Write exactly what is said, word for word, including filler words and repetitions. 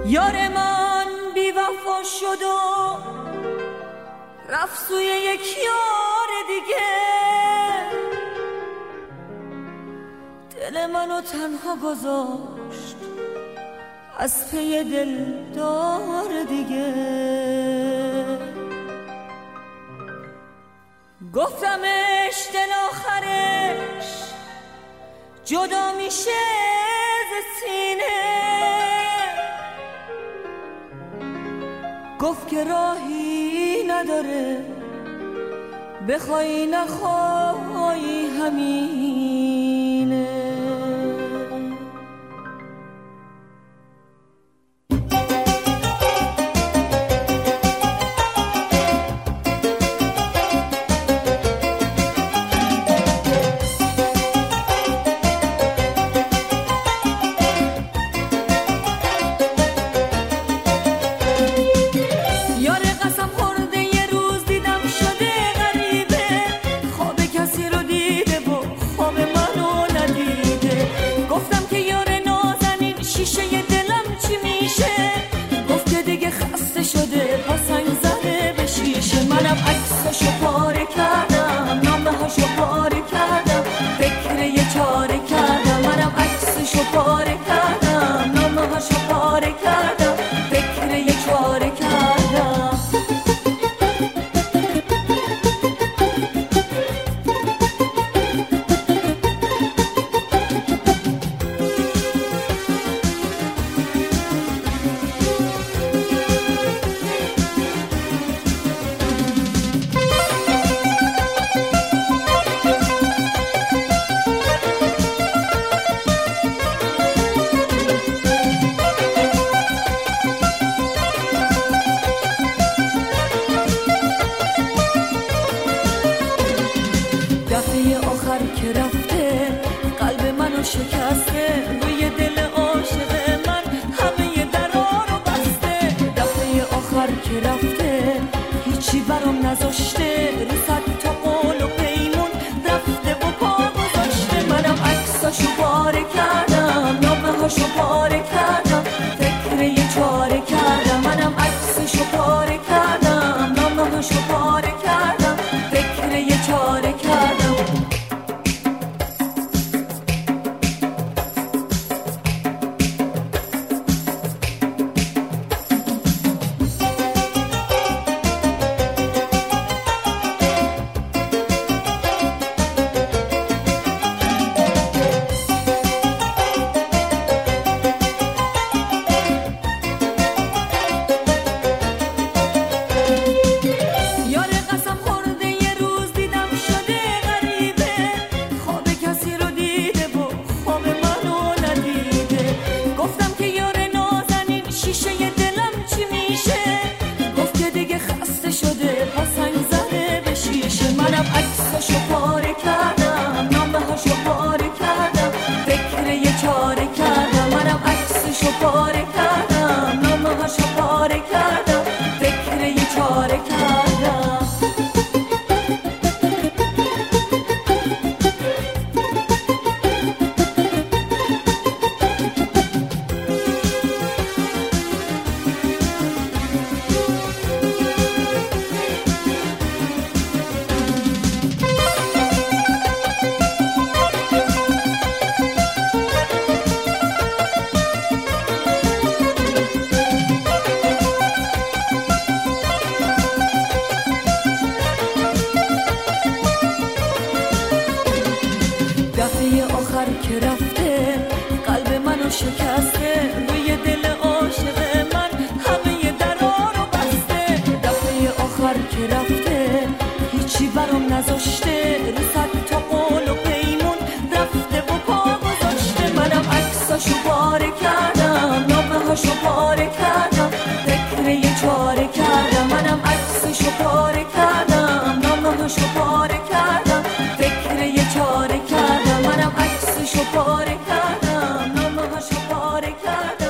یار من بی وفا شد و رفت سوی یک یار دیگه، دل منو تنها گذاشت از پی دلدار دیگه. گفتمش دل آخرش جدا میشه ز سینه، گفت که راهی نداره بخوای نخوای همینه. منم عکسشو پاره کردم، نامه هاشو پاره کردم، فکر یه چاره کردم. منم عکسشو پاره کردم، نامه هاشو پاره کردم، فکر یه چاره کردم. که رفته قلب منو شکسته، روی دل عاشق من همه درا رو بسته. دفعه آخر که رفته هیچی برام نذاشته، رو صد تا قول و پیمون رفته و پا گذاشته. منم عکساشو پاره کردم، نامه هاشو پاره کردم، فکر یه چاره کردم. منم عکسشو پاره کردم، نامه هاشو پاره کردم، فکر یه چاره کردم. عکساشو پاره کردم، نامه هاشو پاره کردم، فکر یه چاره کردم. منم عکساشو پاره کردم، نامه هاشو پاره کردم، فکر یه چاره کردم. دفعه آخر که رفته قلب منو شکسته، روی دل عاشق من همه درا رو بسته. دفعه آخر که رفته هیچی برام نذاشته، رو صد تا قول و پیمون رفته و پا گذاشته. منم عکساشو پاره کردم، نامه هاشو پاره کردم، فکر یه چاره کردم. منم عکساشو پاره کردم، نامه هاشو پاره کردم، فکر یه چاره کردم. منم عکسشو پاره کردم، نامه هاشو پاره کردم.